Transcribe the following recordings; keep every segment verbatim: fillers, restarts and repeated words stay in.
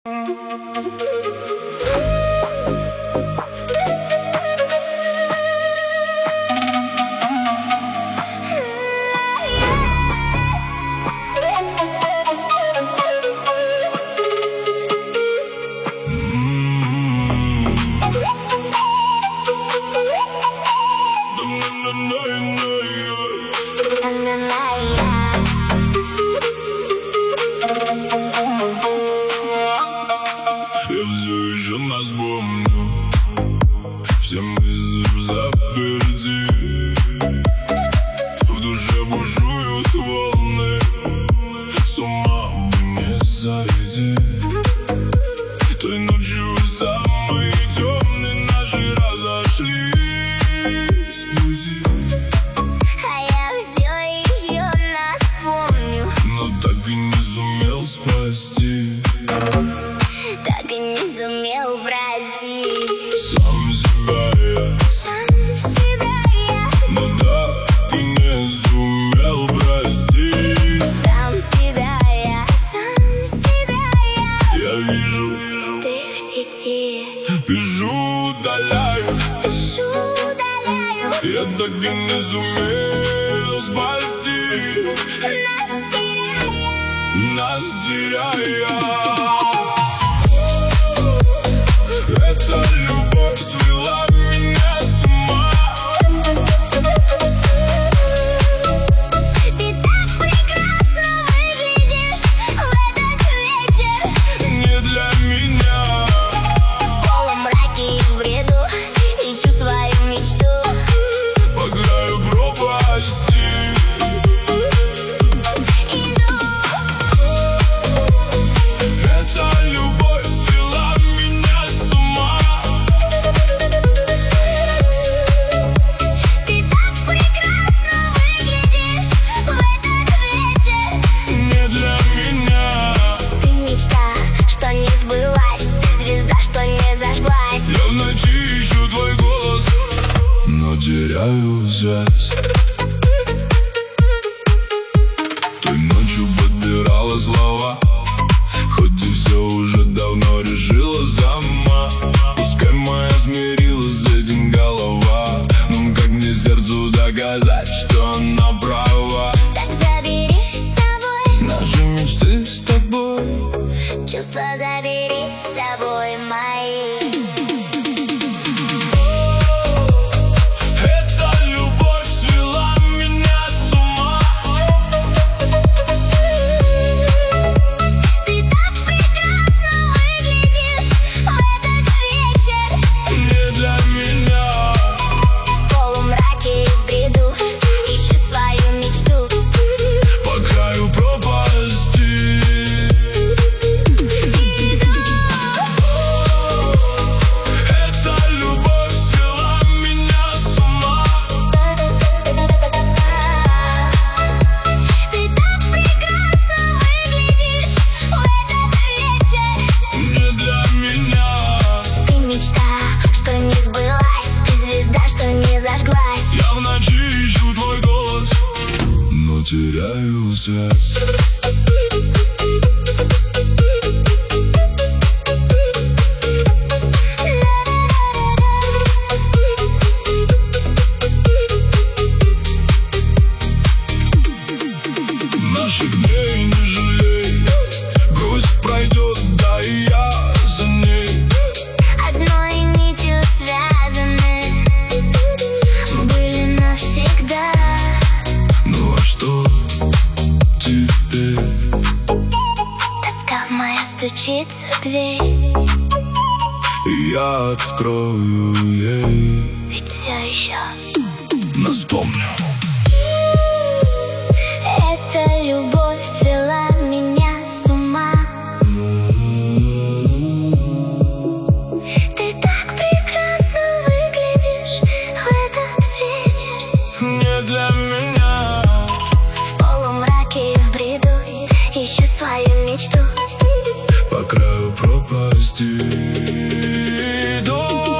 Я все еще нас помню, все мысли заперти. В душе бушуют волны, с ума бы не сойти. Той ночью самые темные наши разошлись пути. А я все еще нас помню, но так и не сумел спасти. Так и не сумел простить. Сам себя я, Сам себя я, но так и не сумел простить. сам себя я, сам себя я. Я вижу, Ты в сети, пишу, удаляю. пишу, удаляю. Я так и не сумел спасти. Нас теряя, Нас теряя. Эта любовь свела меня с ума. ты так прекрасно выглядишь в этот вечер. Не для меня. В полумраке и в бреду ищу свою мечту. По краю пропасти Иду, эта любовь свела меня с ума. ты так прекрасно выглядишь в этот вечер. Не для меня. Ты мечта, что не сбылась, ты звезда, что не зажглась. Я в ночи ищу твой голос, но теряю связь. Той ночью подбирала слова, хоть и все уже давно решила сама. Пускай моя смирилась с этим голова, но как мне сердцу доказать, что она права? Так забери с собой Наши мечты с тобой. чувства, забери с собой мои. Эта любовь свела меня с ума. Ты так прекрасно выглядишь в этот вечер. Не для меня. В полумраке и в бреду ищу свою мечту. По краю пропасти Иду, эта любовь свела меня с ума. ты так прекрасно выглядишь в этот вечер. Не для меня. Ты мечта, что не сбылась, ты звезда, что не зажглась. Я в ночи ищу твой голос, но теряю связь. Наших дней не жалей, грусть пройдет, да и я за ней. Одной нитью связаны, были навсегда. Ну а что теперь? Тоска в мою стучится в дверь, И я открою ей, ведь все еще нас помню. эта любовь свела меня с ума. Ты так прекрасно выглядишь в этот вечер. Не для меня. В полумраке и в бреду ищу свою мечту. По краю пропасти иду.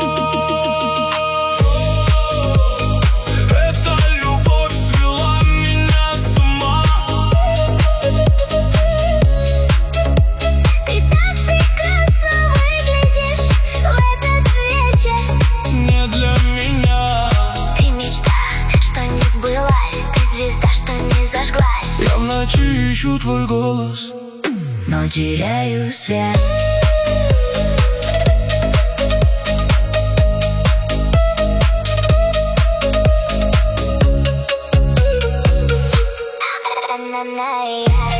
Эта любовь свела меня с ума. Ты так прекрасно ночи ищу твой голос, но теряю связь. Na, na, na, yeah.